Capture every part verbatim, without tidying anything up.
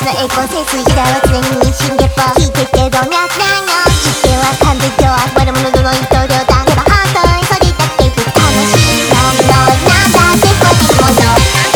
スの栄光潜水時代は常に日進月歩聞いてけどなつないの実験は完全上悪者どの一刀両断では本当にそれだけ不楽しいものなんだってこういうもの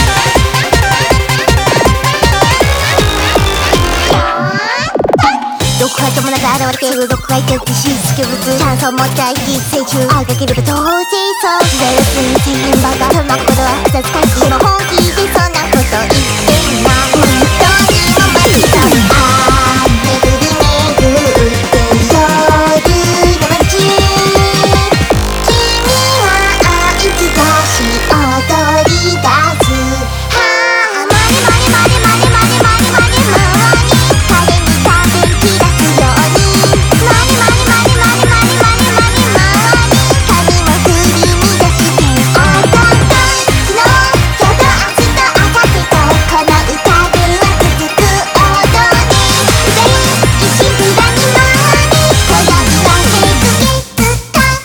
どこからともなく現れているどこか一時しつけ物チャンスを持った一世中あがけると当然そう時代は常に全員バカそのことは複雑回帰でも本気でそんなこと言ってない本当にお前にとりあー巡り巡って夜の街君はいつかし踊り出すはあマリマリマリマリマリマリマリマリ彼に多分気がすようにマリマリマリマリマリマリマリマリ髪も振り乱しておととい昨日今日と明日と明後日とこの歌では続く踊り全員一心不乱に回り今宵はセックスタ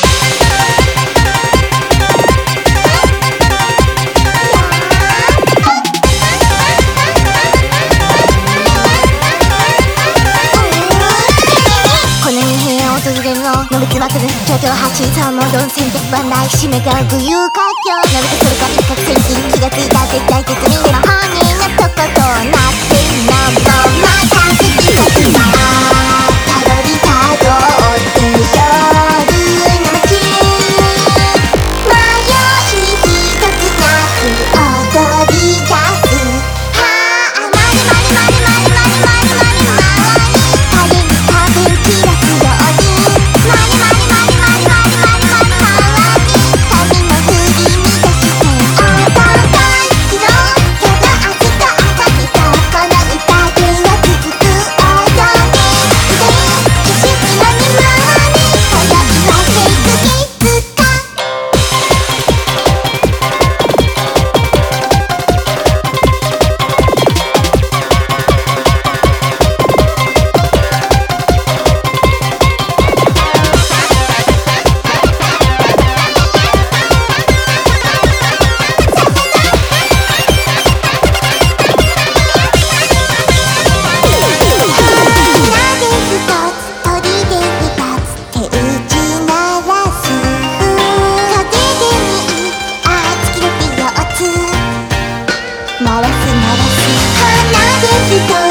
この二平を訪れるののべつまくる頂上発信三問どん戦略はない締めが具有環境なるかそれか一攫千金気がついた絶対絶命でも本人のとことなってのもまた好きさきだたどりたどって夜の街迷い一つなく踊り出すはあマリマリマリマリマリマリマリマリ彼に多分気がすようにマリマリマリマリマリマリマリマリ髪も振り乱しておととい昨日今日と明日と明後日とこの歌では続く踊り全員一心不乱に回り今宵はセックスキスか鳴らす鳴らす花で一つ